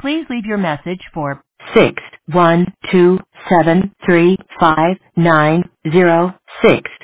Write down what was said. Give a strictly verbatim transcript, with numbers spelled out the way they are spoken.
Please leave your message for six one two seven three five nine zero six.